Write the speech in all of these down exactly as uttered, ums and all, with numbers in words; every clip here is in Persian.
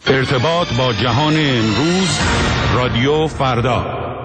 ارتباط با جهان امروز، رادیو فردا.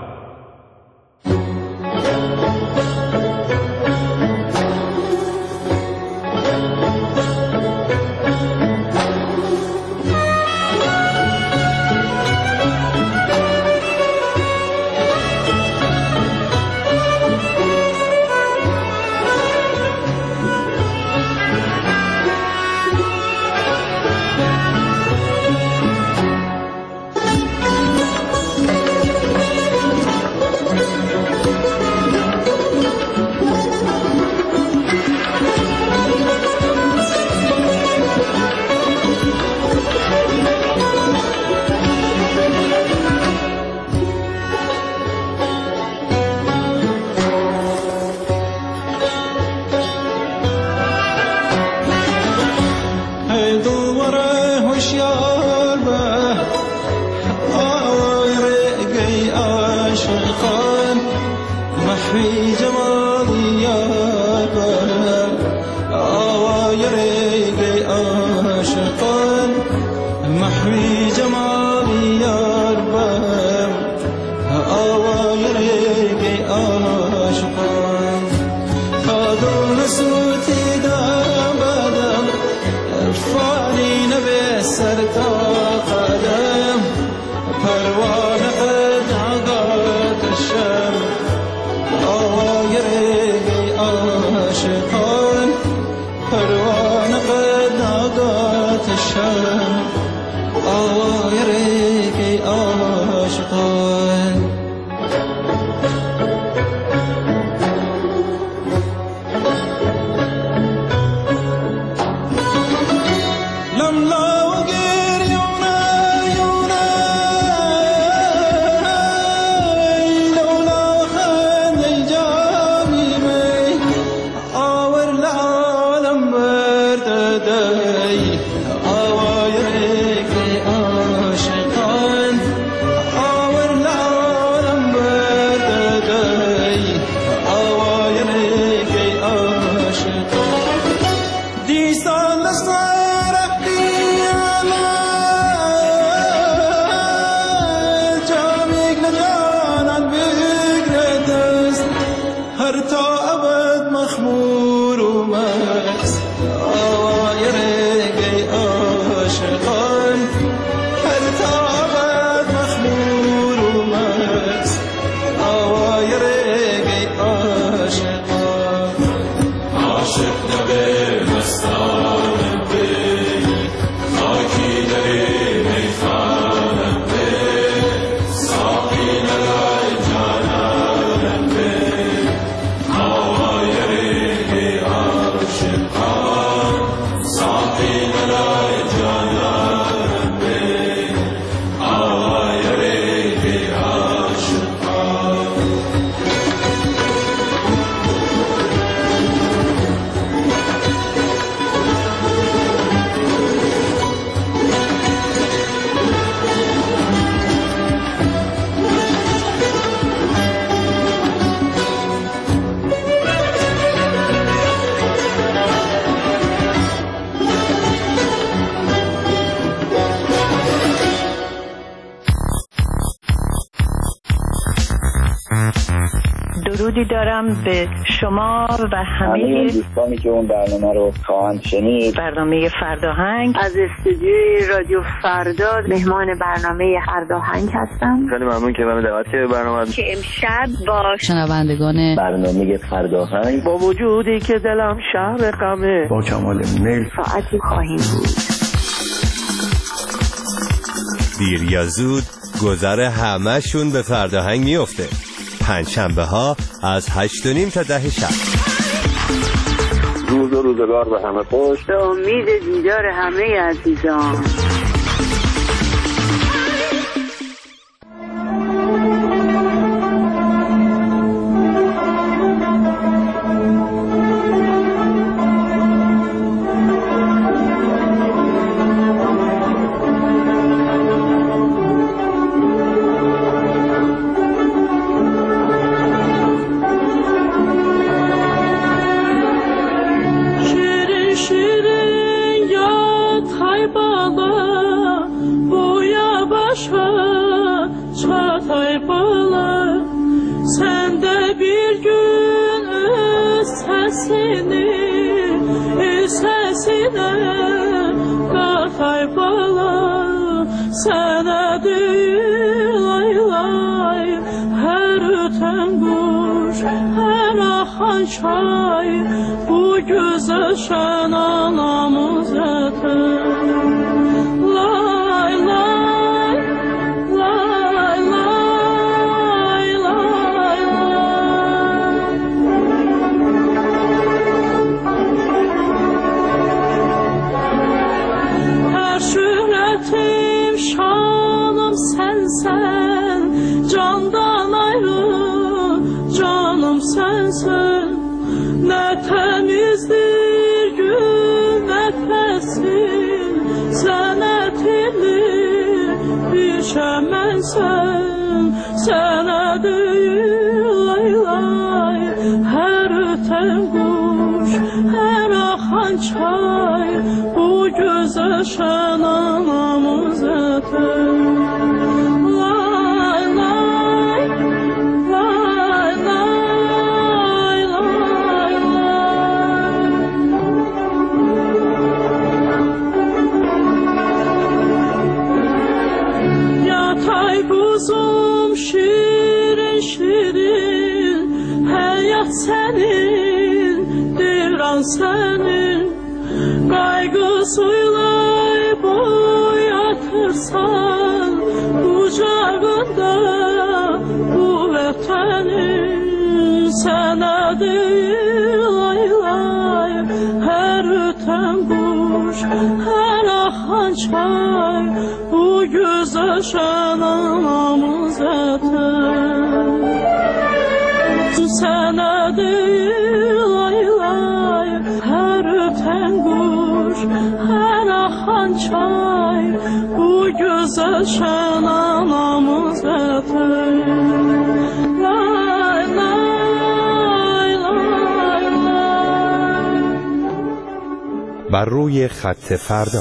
درودی دارم به شما و همه دوستانی که اون برنامه رو خواهند شنید. برنامه فرداهنگ از استودیوی رادیو فردا مهمان برنامه فرداهنگ هستم. خیلی ممنون که من دعوت کردید برنامه که امشب با شنوندگان برنامه فرداهنگ با وجودی که دلم شهر غمه با کمال میل ساعتی خواهیم بود. دیر یا زود گذر همه‌شون به فرداهنگ میفته. پنجشنبه ها از هشت و نیم تا ده شب. روز و روزگار به همه خوش. به امید دیدار همه عزیزان. boya başa çatay bala. Sen de bir gün öz sesini, öz sesine katay bala. Sana değil lay lay, her öten kuş, her akan çay, bu güzel şen anamız öter. Lay lay, lay lay, lay lay. Her şöhretim şanım sensen, candan ayrı canım sensin. Ne temizdir gün nefesim, sen etirli bir şemensen. Sana değil lay lay, her öten kuş, her akan çay, bu güzel şen anamız öter. Lay lay, lay lay, lay lay. Yatay kuzum şirin şirin, hayat senin, devran senin. Kaygısıyla boyatırsan kucağında bu vatanın. Sana değil lay lay, her öten kuş, her akan çay, bu güzel şen anamız öter. Sana değil lay lay, her öten kuş, her akan çay, bu güzel şen anamız öter. Lay lay, lay lay. بر روی خط فردا.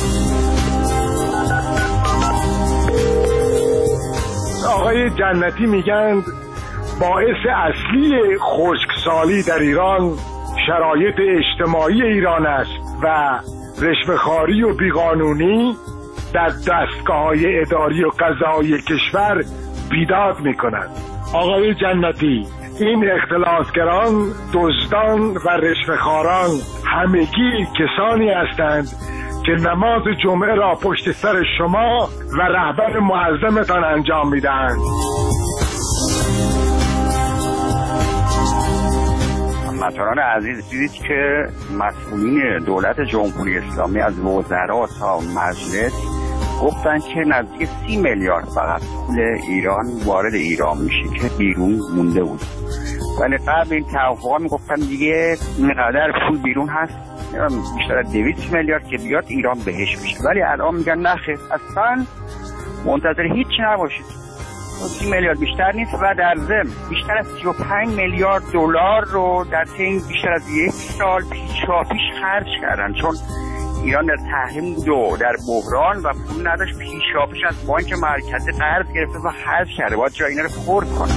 آقای جنتی میگن باعث اصلی خشکسالی در ایران شرایط اجتماعی ایران است و رشوه‌خواری و بیقانونی در دستگاه‌های اداری و قضایی کشور بیداد می‌کند. آقای جنتی، این اختلاسگران، دزدان و رشوه‌خواران همگی کسانی هستند که نماز جمعه را پشت سر شما و رهبر معظمتان انجام می‌دهند. هموطنان عزیز، دیدید که مسئولین دولت جمهوری اسلامی از وزرا تا مجلس گفتن که نزدیک سی میلیارد فقط پول ایران وارد ایران میشه که بیرون مونده بود. ولی قبل این توافقا میگفتن دیگه اینقدر پول بیرون هست، بیشتر از دویست میلیارد که بیاد ایران بهش میشه. ولی الان میگن نخیر، اصلا منتظر هیچی نباشید، سی میلیارد بیشتر نیست و در ضمن بیشتر از سی و پنج میلیارد دلار رو در طی بیشتر از یک سال پیشاپیش خرج کردن، چون ایران در تحریم بود و در بحران و پول نداشت، پیشاپیش از بانک مرکزی قرض گرفته و خرج کرده. باید جای اینا رو پر کنه.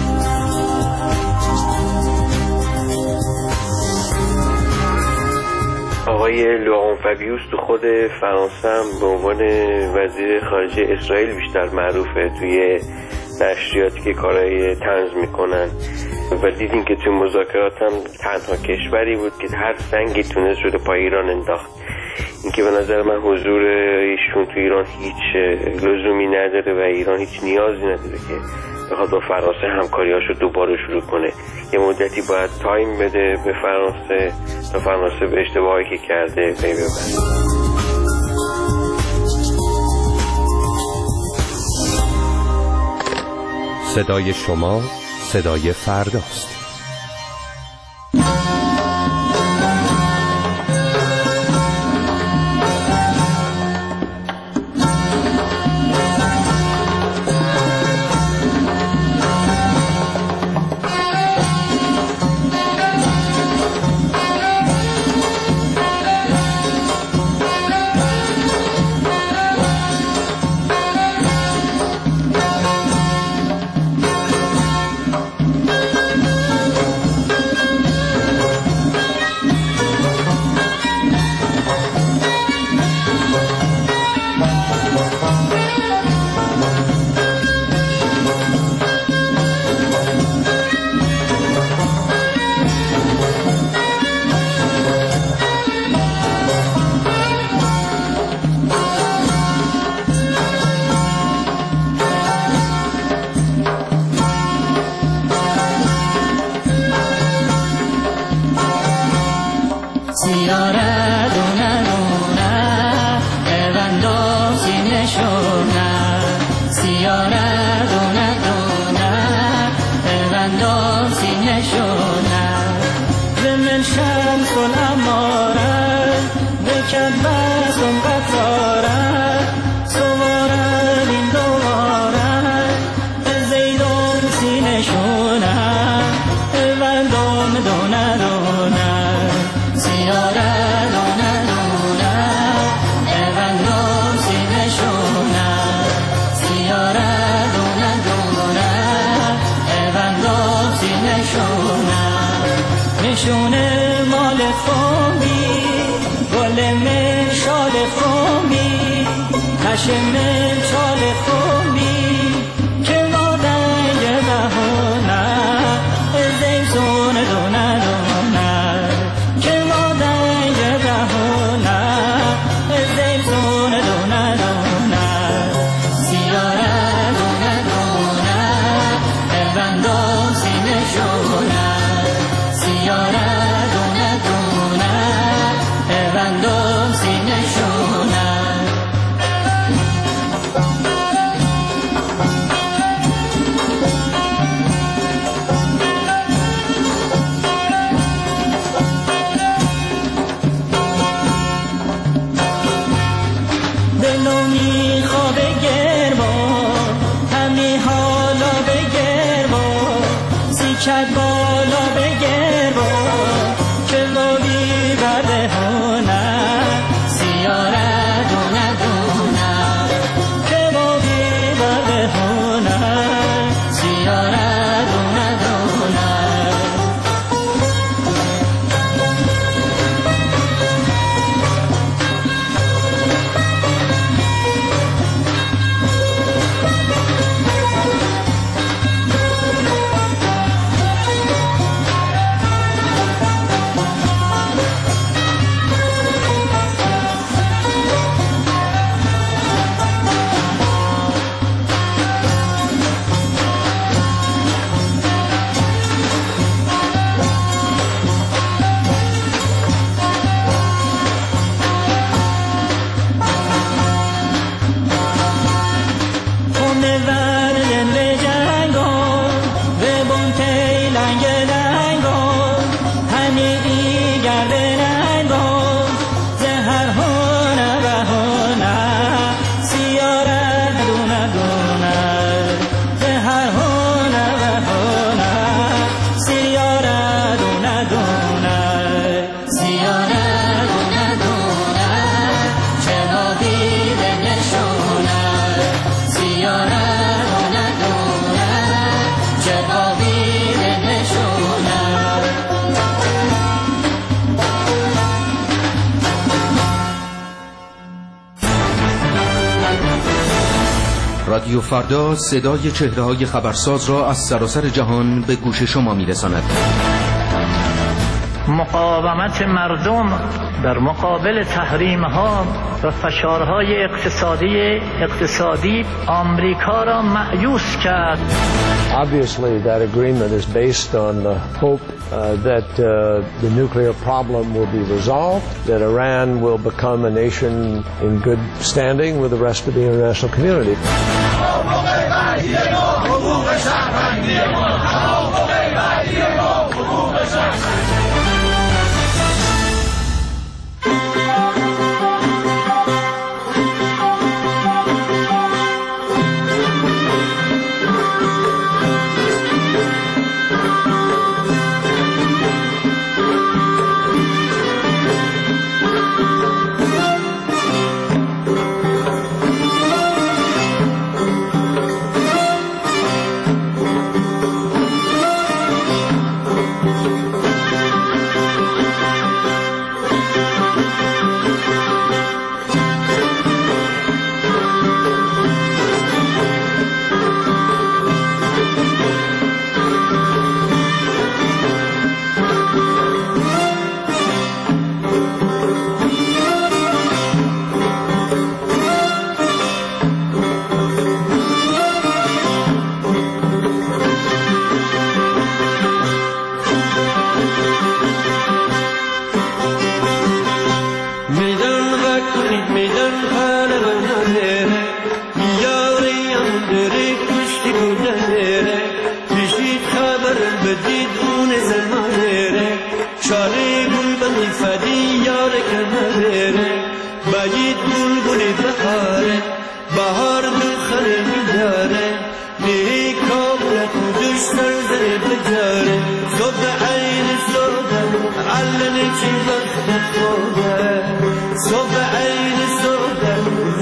آقای لوران فابیوس تو خود فرانسه هم به عنوان وزیر خارجه اسرائیل بیشتر معروفه توی نشریاتی که کارهای طنز میکنن و دیدیم که توی مذاکرات هم تنها کشوری بود که هر سنگی تونست رو پای ایران انداخت. این که به نظر من حضور ایشون تو ایران هیچ لزومی نداره و ایران هیچ نیازی نداره که بخواد با فرانسه همکاریاشو دوباره شروع کنه. یه مدتی باید تایم بده به فرانسه تا فرانسه به اشتباهی که کرده پی ببره. صدای شما صدای فرداست. سینه شونم سیاره دونه دونه ببندم سینه شونم زمن شمس الاماره بکد بسم قطاره سواره این دواره زیدون سینه شونم ببندم دونه دونه سیاره دونه دونه ببندم سینه شونم سیاره دونه دونه ببندم سینه شونم نشونه مال فامی گل من شال فامی خشم من شال فامی که مادنگ بهونه زیزون دونه دونه که مادنگ بهونه زیزون دونه دونه سیاره دونه دونه ببندم سینه شونه سیاره دونه دونه ببندم سینه شونه دلو میخوابه گرما همی حالا بگرما سیکت بالا بگرما که بابی برده هونه سیاره دونه دونه که بابی برده هونه سیاره دونه دونه رادیو فردا صدای چهره‌های خبرساز را از سراسر جهان به گوش شما می‌رساند. مقاومت مردم در مقابل تحریم‌ها و فشارهای اقتصادی اقتصادی آمریکا را مأیوس کرد. Obviously, that agreement is based on the hope uh, that uh, the nuclear problem will be resolved, that Iran will become a nation in good standing with the rest of the international community.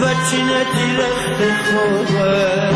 وچنتی رخت خوبه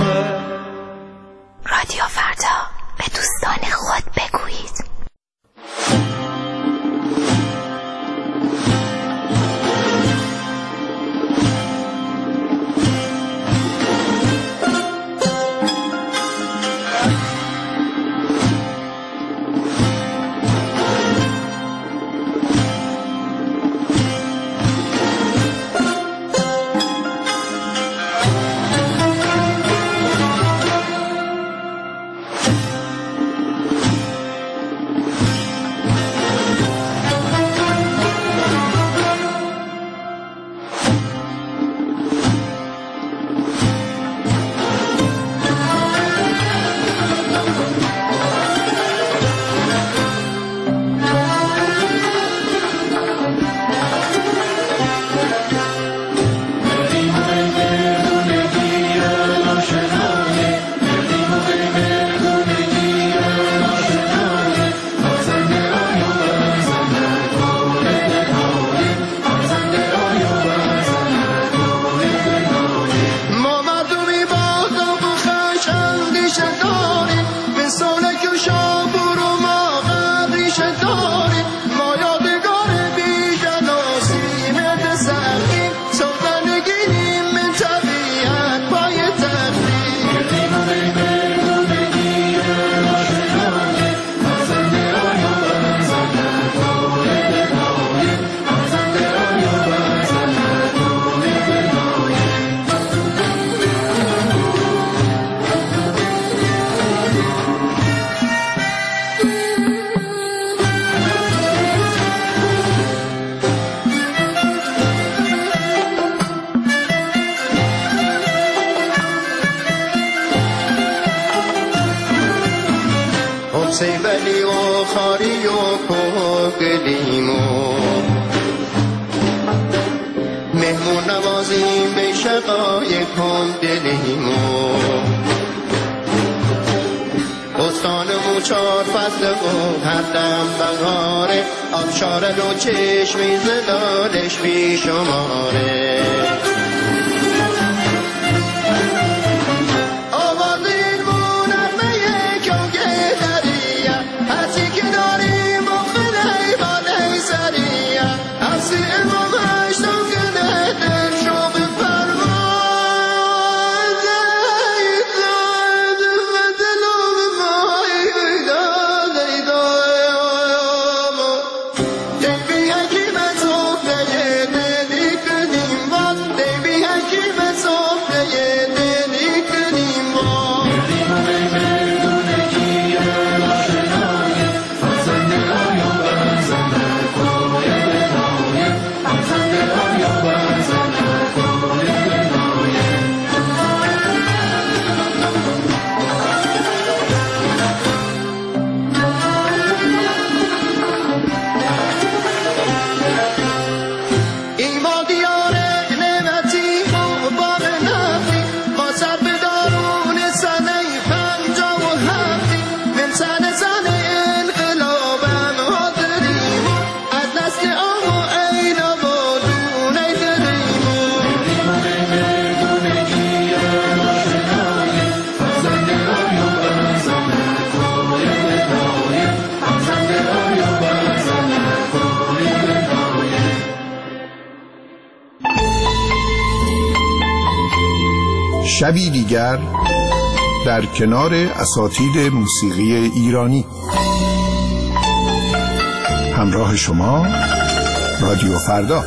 رادیو فردا به دوستان خود بگویید. سیبلی و خاری و کوکلیم و مهمون نوازیم به شقای کن دلیم و بستانمون چار فصل و هر دم بهاره آبشار دو چشمی زلالش بی شماره شبی دیگر در کنار اساتید موسیقی ایرانی. همراه شما رادیو فردا.